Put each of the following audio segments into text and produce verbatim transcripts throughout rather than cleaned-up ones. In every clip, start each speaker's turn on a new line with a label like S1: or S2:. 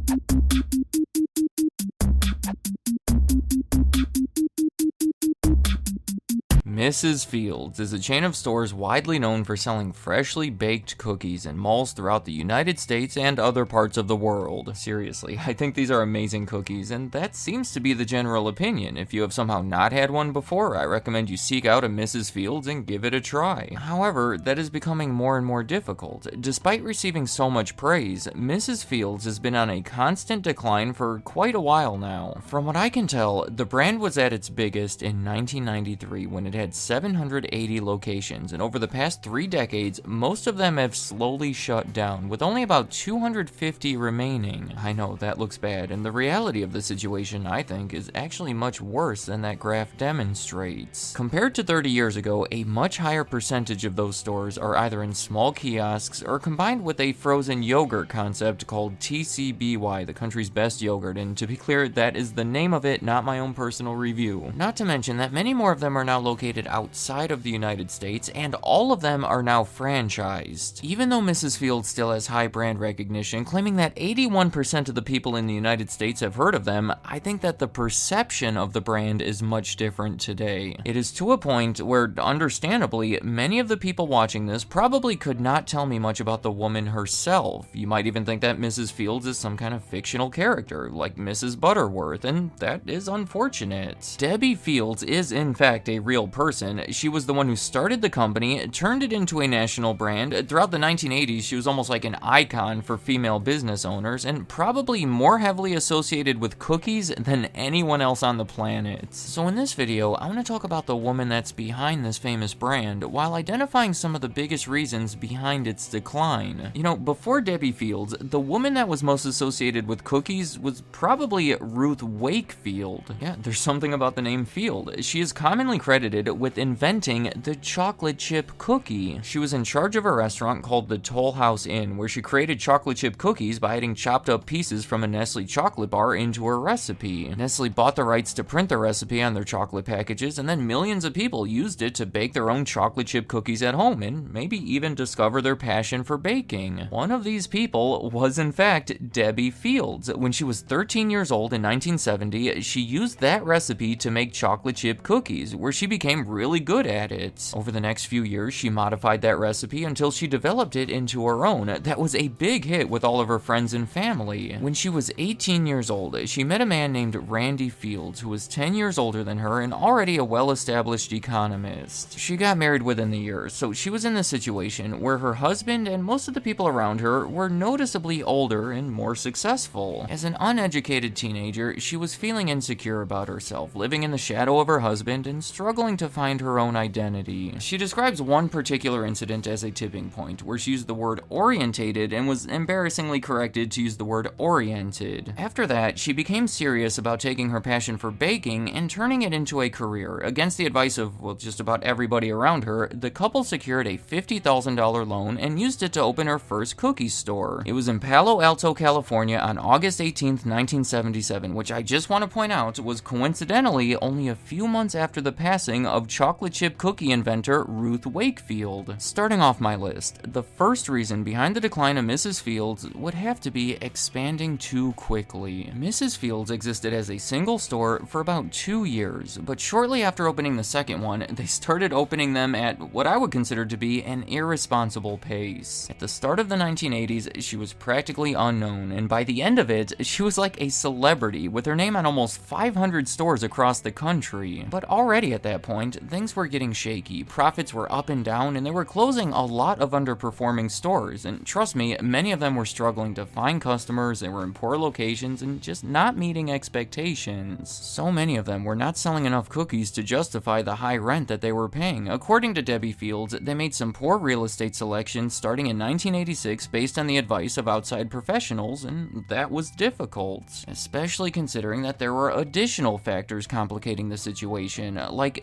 S1: Missus Fields is a chain of stores widely known for selling freshly baked cookies in malls throughout the United States and other parts of the world. Seriously, I think these are amazing cookies, and that seems to be the general opinion. If you have somehow not had one before, I recommend you seek out a Missus Fields and give it a try. However, that is becoming more and more difficult. Despite receiving so much praise, Missus Fields has been on a constant decline for quite a while now. From what I can tell, the brand was at its biggest in nineteen ninety-three when it had seven hundred eighty locations, and over the past three decades, most of them have slowly shut down, with only about two hundred fifty remaining. I know that looks bad, and the reality of the situation, I think, is actually much worse than that graph demonstrates. Compared to thirty years ago, a much higher percentage of those stores are either in small kiosks or combined with a frozen yogurt concept called T C B Y, the country's best yogurt, and to be clear, that is the name of it, not my own personal review. Not to mention that many more of them are now located outside of the United States, and all of them are now franchised. Even though Missus Fields still has high brand recognition, claiming that eighty-one percent of the people in the United States have heard of them, I think that the perception of the brand is much different today. It is to a point where, understandably, many of the people watching this probably could not tell me much about the woman herself. You might even think that Missus Fields is some kind of fictional character, like Missus Butterworth, and that is unfortunate. Debbie Fields is in fact a real person. She was the one who started the company, turned it into a national brand. Throughout the nineteen eighties, she was almost like an icon for female business owners, and probably more heavily associated with cookies than anyone else on the planet. So in this video, I want to talk about the woman that's behind this famous brand, while identifying some of the biggest reasons behind its decline. You know, before Debbie Fields, the woman that was most associated with cookies was probably Ruth Wakefield. Yeah, there's something about the name Field. She is commonly credited with inventing the chocolate chip cookie. She was in charge of a restaurant called the Toll House Inn, where she created chocolate chip cookies by adding chopped up pieces from a Nestle chocolate bar into her recipe. Nestle bought the rights to print the recipe on their chocolate packages, and then millions of people used it to bake their own chocolate chip cookies at home, and maybe even discover their passion for baking. One of these people was in fact Debbie Fields. When she was thirteen years old in nineteen seventy, she used that recipe to make chocolate chip cookies, where she became really good at it. Over the next few years, she modified that recipe until she developed it into her own. That was a big hit with all of her friends and family. When she was eighteen years old, she met a man named Randy Fields, who was ten years older than her and already a well-established economist. She got married within the year, so she was in the situation where her husband and most of the people around her were noticeably older and more successful. As an uneducated teenager, she was feeling insecure about herself, living in the shadow of her husband and struggling to find her own identity. She describes one particular incident as a tipping point, where she used the word orientated and was embarrassingly corrected to use the word oriented. After that, she became serious about taking her passion for baking and turning it into a career. Against the advice of, well, just about everybody around her, the couple secured a fifty thousand dollars loan and used it to open her first cookie store. It was in Palo Alto, California on August eighteenth, nineteen seventy-seven, which I just want to point out was coincidentally only a few months after the passing of chocolate chip cookie inventor Ruth Wakefield. Starting off my list, the first reason behind the decline of Missus Fields would have to be expanding too quickly. Missus Fields existed as a single store for about two years, but shortly after opening the second one, they started opening them at what I would consider to be an irresponsible pace. At the start of the nineteen eighties, she was practically unknown, and by the end of it, she was like a celebrity, with her name on almost five hundred stores across the country. But already at that point, things were getting shaky. Profits were up and down, and they were closing a lot of underperforming stores, and trust me, many of them were struggling to find customers, they were in poor locations, and just not meeting expectations. So many of them were not selling enough cookies to justify the high rent that they were paying. According to Debbie Fields, they made some poor real estate selections starting in nineteen eighty-six based on the advice of outside professionals, and that was difficult, especially considering that there were additional factors complicating the situation, like the next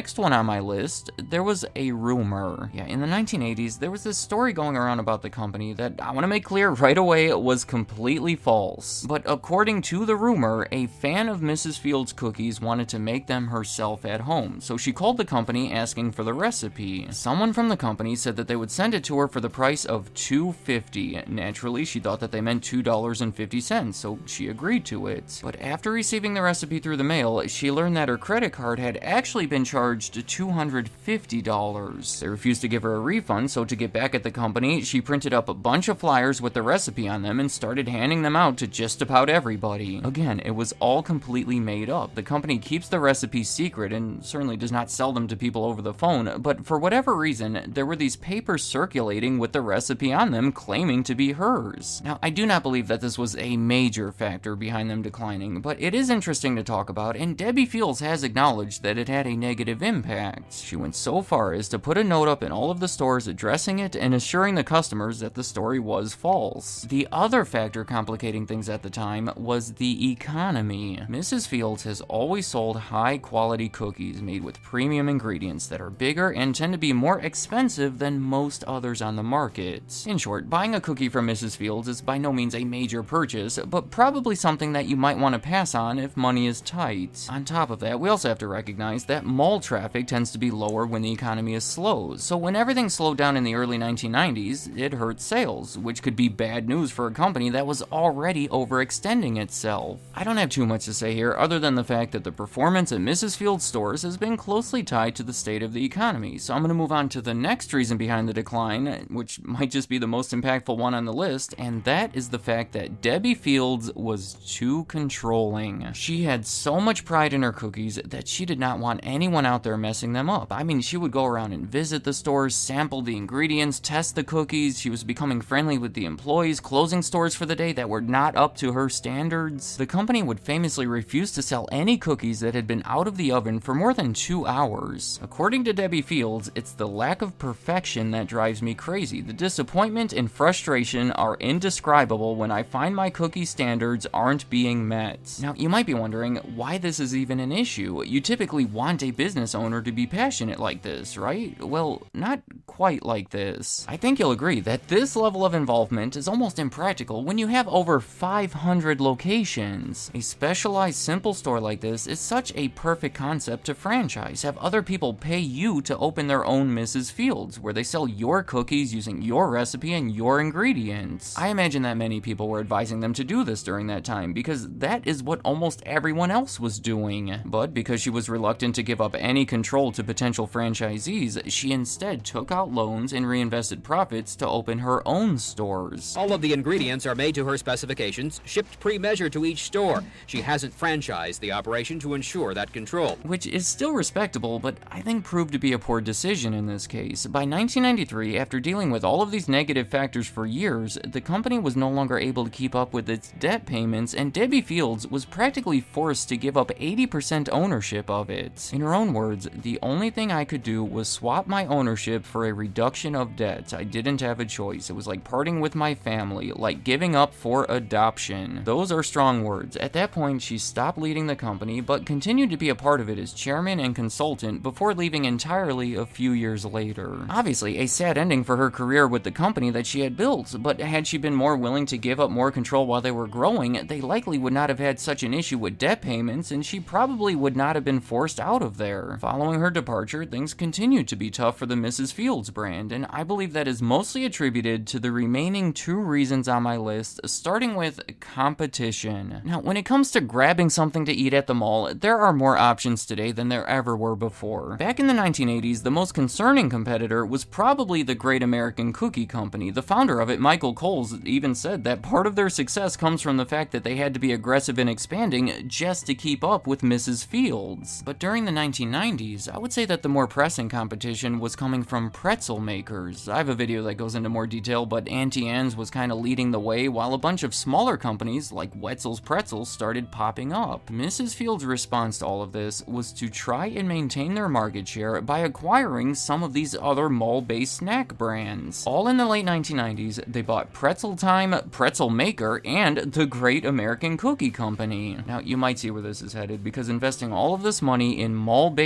S1: next one on my list, there was a rumor. Yeah, in the nineteen eighties, there was this story going around about the company that I want to make clear right away was completely false. But according to the rumor, a fan of Missus Fields cookies wanted to make them herself at home, so she called the company asking for the recipe. Someone from the company said that they would send it to her for the price of two dollars and fifty cents. Naturally, she thought that they meant two dollars and fifty cents, so she agreed to it. But after receiving the recipe through the mail, she learned that her credit card had actually been charged two hundred fifty dollars. They refused to give her a refund, so to get back at the company, she printed up a bunch of flyers with the recipe on them and started handing them out to just about everybody. Again, it was all completely made up. The company keeps the recipes secret and certainly does not sell them to people over the phone, but for whatever reason, there were these papers circulating with the recipe on them claiming to be hers. Now, I do not believe that this was a major factor behind them declining, but it is interesting to talk about, and Debbie Fields has acknowledged that it had a negative impact. She went so far as to put a note up in all of the stores addressing it and assuring the customers that the story was false. The other factor complicating things at the time was the economy. Missus Fields has always sold high-quality cookies made with premium ingredients that are bigger and tend to be more expensive than most others on the market. In short, buying a cookie from Missus Fields is by no means a major purchase, but probably something that you might want to pass on if money is tight. On top of that, we also have to recognize that mall traffic tends to be lower when the economy is slow, so when everything slowed down in the early nineteen nineties, it hurt sales, which could be bad news for a company that was already overextending itself. I don't have too much to say here other than the fact that the performance at Missus Fields stores has been closely tied to the state of the economy, so I'm going to move on to the next reason behind the decline, which might just be the most impactful one on the list, and that is the fact that Debbie Fields was too controlling. She had so much pride in her cookies that she did not want anyone out there messing them up. I mean, she would go around and visit the stores, sample the ingredients, test the cookies. She was becoming friendly with the employees, closing stores for the day that were not up to her standards. The company would famously refuse to sell any cookies that had been out of the oven for more than two hours. According to Debbie Fields, it's the lack of perfection that drives me crazy. The disappointment and frustration are indescribable when I find my cookie standards aren't being met. Now, you might be wondering why this is even an issue. You typically want a business owner to be passionate like this, right? Well, not quite like this. I think you'll agree that this level of involvement is almost impractical when you have over five hundred locations. A specialized simple store like this is such a perfect concept to franchise. Have other people pay you to open their own Missus Fields, where they sell your cookies using your recipe and your ingredients. I imagine that many people were advising them to do this during that time, because that is what almost everyone else was doing. But because she was reluctant to give up any control to potential franchisees, she instead took out loans and reinvested profits to open her own stores.
S2: All of the ingredients are made to her specifications, shipped pre-measured to each store. She hasn't franchised the operation to ensure that control.
S1: Which is still respectable, but I think proved to be a poor decision in this case. By nineteen ninety-three, after dealing with all of these negative factors for years, the company was no longer able to keep up with its debt payments, and Debbie Fields was practically forced to give up eighty percent ownership of it. In her own words, "The only thing I could do was swap my ownership for a reduction of debt. I didn't have a choice. It was like parting with my family, like giving up for adoption." Those are strong words. At that point, she stopped leading the company, but continued to be a part of it as chairman and consultant before leaving entirely a few years later. Obviously, a sad ending for her career with the company that she had built, but had she been more willing to give up more control while they were growing, they likely would not have had such an issue with debt payments, and she probably would not have been forced out of there. Following her departure, things continued to be tough for the Missus Fields brand, and I believe that is mostly attributed to the remaining two reasons on my list, starting with competition. Now, when it comes to grabbing something to eat at the mall, there are more options today than there ever were before. Back in the nineteen eighties, the most concerning competitor was probably the Great American Cookie Company. The founder of it, Michael Coles, even said that part of their success comes from the fact that they had to be aggressive in expanding just to keep up with Missus Fields. But during the nineteen nineties, I would say that the more pressing competition was coming from pretzel makers. I have a video that goes into more detail, but Auntie Anne's was kind of leading the way, while a bunch of smaller companies like Wetzel's Pretzels started popping up. Missus Fields' response to all of this was to try and maintain their market share by acquiring some of these other mall-based snack brands. All in the late nineteen nineties, they bought Pretzel Time, Pretzel Maker, and the Great American Cookie Company. Now, you might see where this is headed, because investing all of this money in mall-based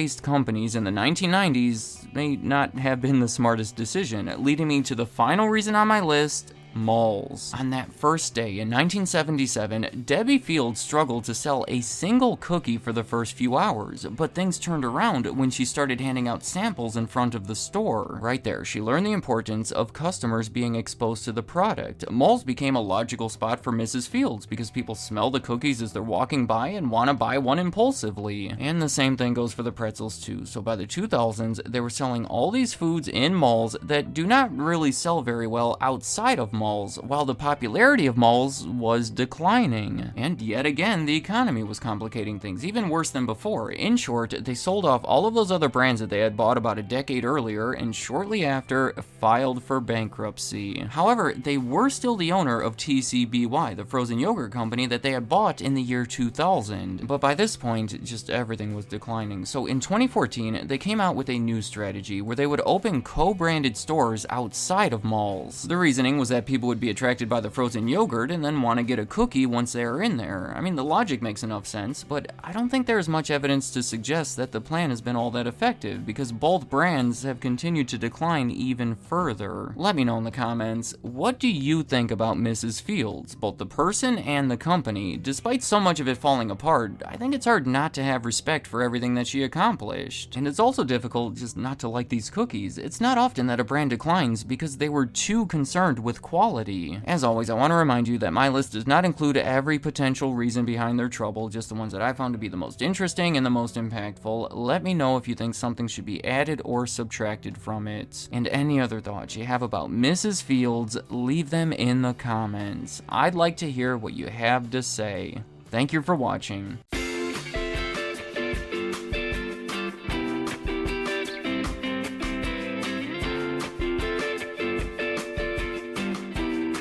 S1: based companies in the nineteen nineties may not have been the smartest decision, leading me to the final reason on my list: malls. On that first day in nineteen seventy-seven, Debbie Fields struggled to sell a single cookie for the first few hours, but things turned around when she started handing out samples in front of the store. Right there, she learned the importance of customers being exposed to the product. Malls became a logical spot for Missus Fields because people smell the cookies as they're walking by and want to buy one impulsively. And the same thing goes for the pretzels too. So by the two thousands, they were selling all these foods in malls that do not really sell very well outside of malls. Malls, while the popularity of malls was declining. And yet again, the economy was complicating things, even worse than before. In short, they sold off all of those other brands that they had bought about a decade earlier, and shortly after, filed for bankruptcy. However, they were still the owner of T C B Y, the frozen yogurt company that they had bought in the year two thousand. But by this point, just everything was declining. So in twenty fourteen, they came out with a new strategy where they would open co-branded stores outside of malls. The reasoning was that people People would be attracted by the frozen yogurt and then want to get a cookie once they are in there. I mean, the logic makes enough sense, but I don't think there's much evidence to suggest that the plan has been all that effective, because both brands have continued to decline even further. Let me know in the comments, what do you think about Missus Fields, both the person and the company? Despite so much of it falling apart, I think it's hard not to have respect for everything that she accomplished. And it's also difficult just not to like these cookies. It's not often that a brand declines because they were too concerned with quality. As always, I want to remind you that my list does not include every potential reason behind their trouble, just the ones that I found to be the most interesting and the most impactful. Let me know if you think something should be added or subtracted from it. And any other thoughts you have about Missus Fields, leave them in the comments. I'd like to hear what you have to say. Thank you for watching.